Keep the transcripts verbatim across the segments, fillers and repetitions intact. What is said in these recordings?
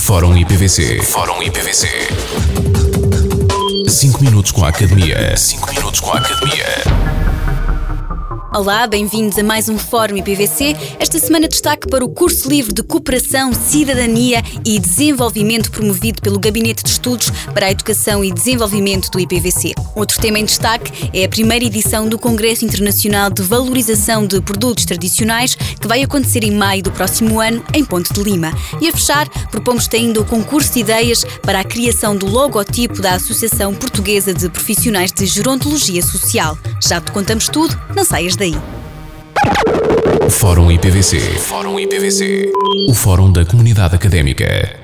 Fórum I P V C. Fórum I P V C. cinco minutos com a Academia. cinco minutos com a Academia. Olá, bem-vindos a mais um Fórum I P V C. Esta semana destaque para o curso livre de Cooperação, Cidadania e Desenvolvimento promovido pelo Gabinete de Estudos para a Educação e Desenvolvimento do I P V C. Outro tema em destaque é a primeira edição do Congresso Internacional de Valorização de Produtos Tradicionais, que vai acontecer em maio do próximo ano, em Ponte de Lima. E a fechar, propomos-te ainda o concurso de ideias para a criação do logotipo da Associação Portuguesa de Profissionais de Gerontologia Social. Já te contamos tudo, não saias daí. Fórum I P V C. Fórum I P V C. O Fórum da Comunidade Académica.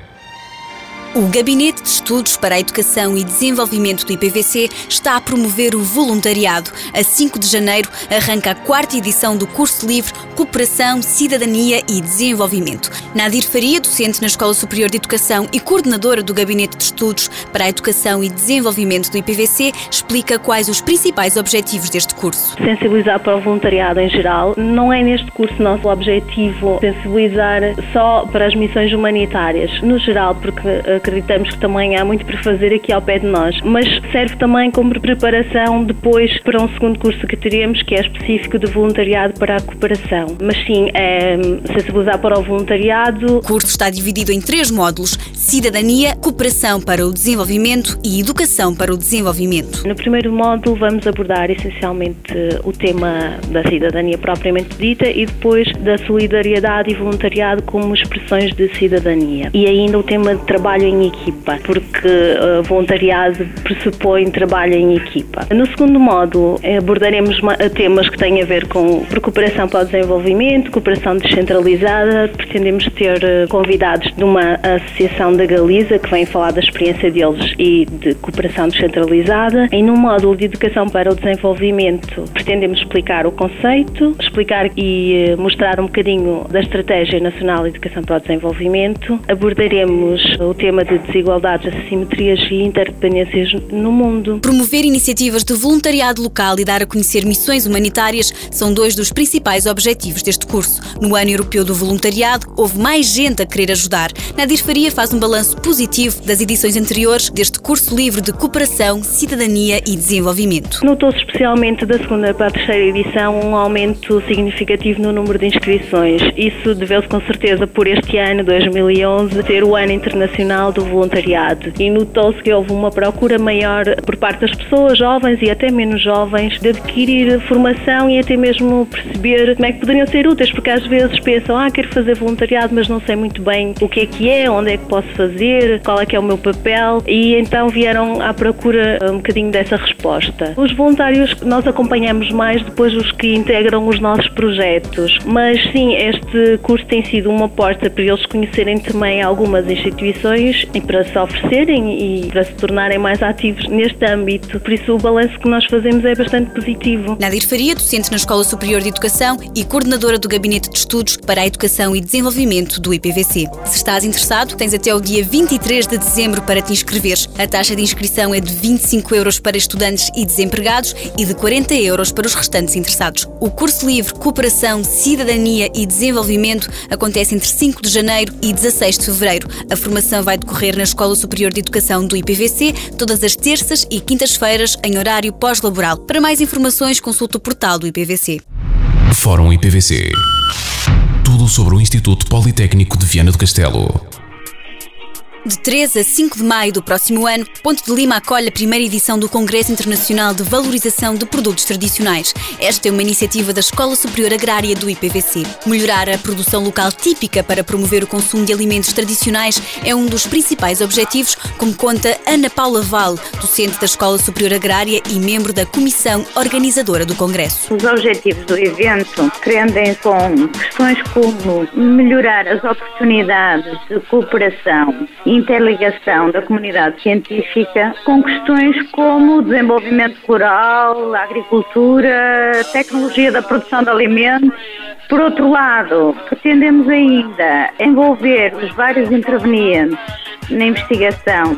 O Gabinete de Estudos para a Educação e Desenvolvimento do I P V C está a promover o voluntariado. A cinco de janeiro arranca a quarta edição do curso livre Cooperação, Cidadania e Desenvolvimento. Nadir Faria, docente na Escola Superior de Educação e coordenadora do Gabinete de Estudos para a Educação e Desenvolvimento do I P V C, explica quais os principais objetivos deste curso. Sensibilizar para o voluntariado em geral. Não é neste curso nosso objetivo sensibilizar só para as missões humanitárias, no geral, porque acreditamos que também há muito para fazer aqui ao pé de nós, mas serve também como preparação depois para um segundo curso que teremos, que é específico de voluntariado para a cooperação. Mas sim, é sensibilizar para o voluntariado. O curso está dividido em três módulos: Cidadania, Cooperação para o Desenvolvimento e Educação para o Desenvolvimento. No primeiro módulo vamos abordar essencialmente o tema da cidadania propriamente dita e depois da solidariedade e voluntariado como expressões de cidadania. E ainda o tema de trabalho em equipa, porque uh, voluntariado pressupõe trabalho em equipa. No segundo módulo abordaremos temas que têm a ver com cooperação para o desenvolvimento, cooperação descentralizada. Pretendemos ter uh, convidados de uma associação da Galiza que vem falar da experiência deles e de cooperação descentralizada. E no módulo de educação para o desenvolvimento pretendemos explicar o conceito, explicar e uh, mostrar um bocadinho da Estratégia Nacional de Educação para o Desenvolvimento. Abordaremos o tema de desigualdades, assimetrias e interdependências no mundo. Promover iniciativas de voluntariado local e dar a conhecer missões humanitárias são dois dos principais objetivos deste curso. No Ano Europeu do Voluntariado, houve mais gente a querer ajudar. Nadir Faria faz um balanço positivo das edições anteriores deste curso livre de Cooperação, Cidadania e Desenvolvimento. Notou-se especialmente da segunda para a terceira edição um aumento significativo no número de inscrições. Isso deveu-se com certeza por este ano, dois mil e onze, ser o Ano Internacional do Voluntariado, e notou-se que houve uma procura maior por parte das pessoas jovens e até menos jovens de adquirir formação e até mesmo perceber como é que poderiam ser úteis, porque às vezes pensam, ah, quero fazer voluntariado, mas não sei muito bem o que é que é, onde é que posso fazer, qual é que é o meu papel, e então vieram à procura um bocadinho dessa resposta. Os voluntários nós acompanhamos mais depois os que integram os nossos projetos, mas sim, este curso tem sido uma porta para eles conhecerem também algumas instituições e para se oferecerem e para se tornarem mais ativos neste âmbito. Por isso o balanço que nós fazemos é bastante positivo. Nadir Faria, docente na Escola Superior de Educação e coordenadora do Gabinete de Estudos para a Educação e Desenvolvimento do I P V C. Se estás interessado, tens até o dia vinte e três de dezembro para te inscreveres. A taxa de inscrição é de vinte e cinco euros para estudantes e desempregados e de quarenta euros para os restantes interessados. O curso livre Cooperação, Cidadania e Desenvolvimento acontece entre cinco de janeiro e dezasseis de fevereiro. A formação vai decorrer na Escola Superior de Educação do I P V C todas as terças e quintas-feiras em horário pós-laboral. Para mais informações, consulte o portal do I P V C. Fórum I P V C. Tudo sobre o Instituto Politécnico de Viana do Castelo. De três a cinco de maio do próximo ano, Ponte de Lima acolhe a primeira edição do Congresso Internacional de Valorização de Produtos Tradicionais. Esta é uma iniciativa da Escola Superior Agrária do I P V C. Melhorar a produção local típica para promover o consumo de alimentos tradicionais é um dos principais objetivos, como conta Ana Paula Val, docente da Escola Superior Agrária e membro da comissão organizadora do Congresso. Os objetivos do evento prendem com questões como melhorar as oportunidades de cooperação e interligação da comunidade científica com questões como o desenvolvimento rural, a agricultura, a tecnologia da produção de alimentos. Por outro lado, pretendemos ainda envolver os vários intervenientes na investigação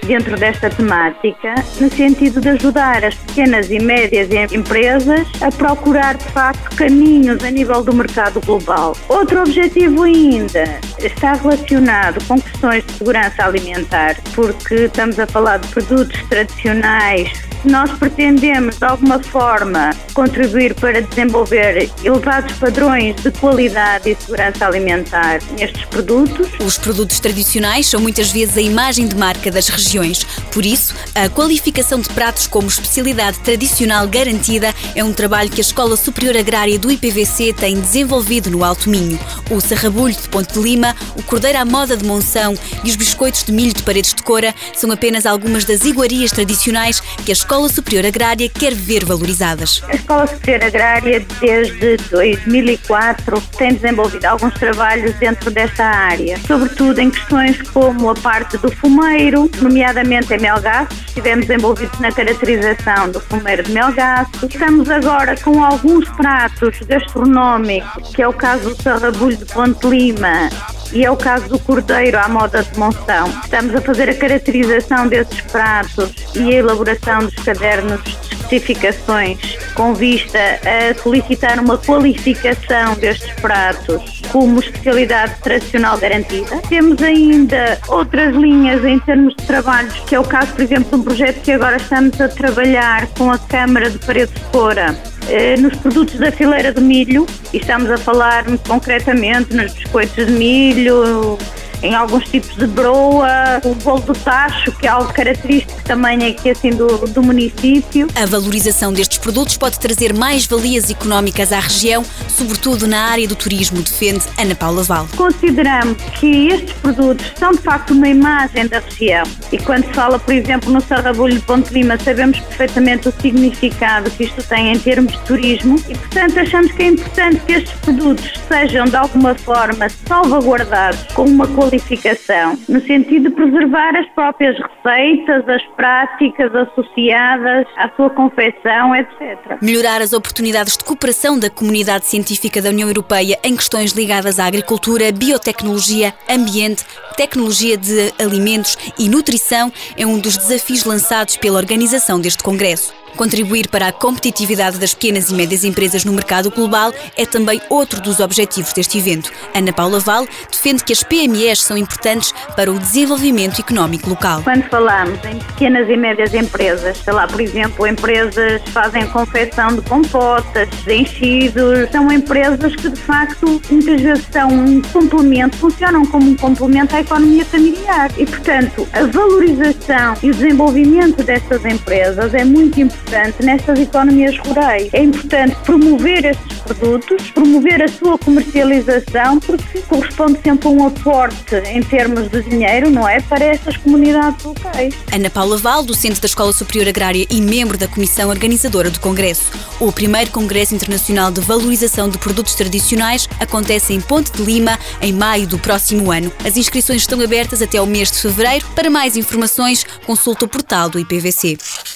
dentro desta temática, no sentido de ajudar as pequenas e médias empresas a procurar, de facto, caminhos a nível do mercado global. Outro objetivo ainda está relacionado com questões de segurança alimentar, porque estamos a falar de produtos tradicionais. Nós pretendemos, de alguma forma, contribuir para desenvolver elevados padrões de qualidade e segurança alimentar nestes produtos. Os produtos tradicionais são muitas vezes a imagem de marca das regiões. Por isso, a qualificação de pratos como especialidade tradicional garantida é um trabalho que a Escola Superior Agrária do I P V C tem desenvolvido no Alto Minho. O sarrabulho de Ponte de Lima, o cordeiro à moda de Monção e os biscoitos de milho de Paredes de Coura são apenas algumas das iguarias tradicionais que a Escola Superior Agrária quer ver valorizadas. A Escola Superior Agrária, desde dois mil e quatro, tem desenvolvido alguns trabalhos dentro desta área, sobretudo em questões como a parte do fumeiro, nomeadamente em Melgaço. Estivemos envolvidos na caracterização do fumeiro de Melgaço. Estamos agora com alguns pratos gastronómicos, que é o caso do sarrabulho de Ponte de Lima e é o caso do cordeiro à moda de Monção. Estamos a fazer a caracterização desses pratos e a elaboração dos cadernos de especificações com vista a solicitar uma qualificação destes pratos como especialidade tradicional garantida. Temos ainda outras linhas em termos de trabalhos, que é o caso, por exemplo, de um projeto que agora estamos a trabalhar com a Câmara de Paredes de Coura, nos produtos da fileira de milho, e estamos a falar concretamente nos biscoitos de milho, em alguns tipos de broa, o bolo do tacho, que é algo característico também aqui assim do, do município. A valorização destes produtos pode trazer mais valias económicas à região, sobretudo na área do turismo, defende Ana Paula Val. Consideramos que estes produtos são de facto uma imagem da região, e quando se fala, por exemplo, no sarrabulho de Ponte de Lima, sabemos perfeitamente o significado que isto tem em termos de turismo, e portanto achamos que é importante que estes produtos sejam de alguma forma salvaguardados com uma qualidade qualificação, no sentido de preservar as próprias receitas, as práticas associadas à sua confecção, etcétera. Melhorar as oportunidades de cooperação da comunidade científica da União Europeia em questões ligadas à agricultura, biotecnologia, ambiente, tecnologia de alimentos e nutrição é um dos desafios lançados pela organização deste congresso. Contribuir para a competitividade das pequenas e médias empresas no mercado global é também outro dos objetivos deste evento. Ana Paula Val defende que as P M Es são importantes para o desenvolvimento económico local. Quando falamos em pequenas e médias empresas, sei lá, por exemplo, empresas que fazem confecção de compotas, de enchidos, são empresas que de facto muitas vezes são um complemento, funcionam como um complemento à economia familiar, e portanto a valorização e o desenvolvimento destas empresas é muito importante nestas economias rurais. É importante promover estes produtos, promover a sua comercialização, porque corresponde sempre a um aporte em termos de dinheiro, não é, para estas comunidades locais. Ana Paula Val, docente da Escola Superior Agrária e membro da comissão organizadora do Congresso. O primeiro Congresso Internacional de Valorização de Produtos Tradicionais acontece em Ponte de Lima em maio do próximo ano. As inscrições estão abertas até ao mês de fevereiro. Para mais informações, consulte o portal do I P V C.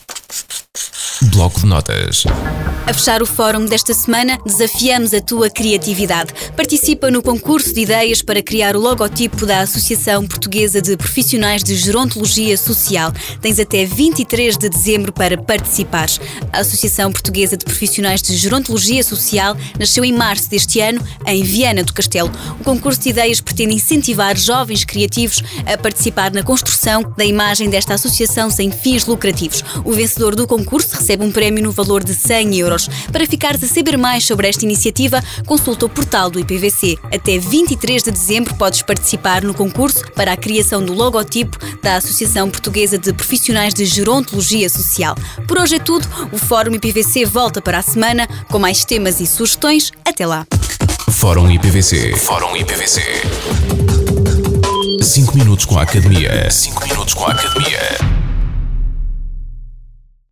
Bloco de notas. A fechar o fórum desta semana, desafiamos a tua criatividade. Participa no concurso de ideias para criar o logotipo da Associação Portuguesa de Profissionais de Gerontologia Social. Tens até vinte e três de dezembro para participar. A Associação Portuguesa de Profissionais de Gerontologia Social nasceu em março deste ano, em Viana do Castelo. O concurso de ideias pretende incentivar jovens criativos a participar na construção da imagem desta associação sem fins lucrativos. O vencedor do concurso recebe um prémio no valor de cem euros. Para ficares a saber mais sobre esta iniciativa, consulta o portal do I P V C. Até vinte e três de dezembro podes participar no concurso para a criação do logotipo da Associação Portuguesa de Profissionais de Gerontologia Social. Por hoje é tudo. O Fórum I P V C volta para a semana com mais temas e sugestões. Até lá. Fórum I P V C. Fórum I P V C. cinco minutos com a Academia. cinco minutos com a Academia.